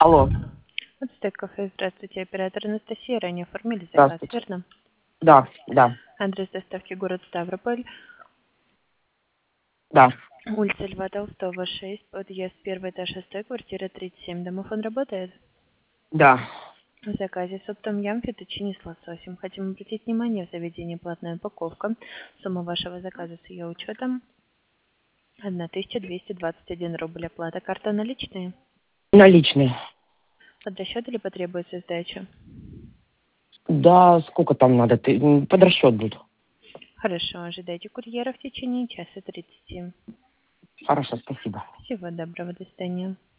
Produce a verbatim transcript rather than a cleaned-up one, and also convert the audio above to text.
Алло, Ацтек кафе, здравствуйте, оператор Анастасия, ранее оформили заказ, здравствуйте. верно? Да, да, Адрес доставки город Ставрополь, да, улица Льва Толстого, шесть, подъезд, первый этаж, шестой, квартира тридцать семь. Домофон работает? да. В заказе суп том ям, фетучини с лососем. Хотим обратить внимание, в заведении платная упаковка. Сумма вашего заказа с ее учетом тысяча двести двадцать один рубль. Оплата карта наличные. Наличные. Под расчет или потребуется сдача? Да, сколько там надо? Ты, м, под расчет будет. Хорошо, ожидайте курьера в течение часа тридцати. Хорошо, спасибо. Всего доброго, до свидания.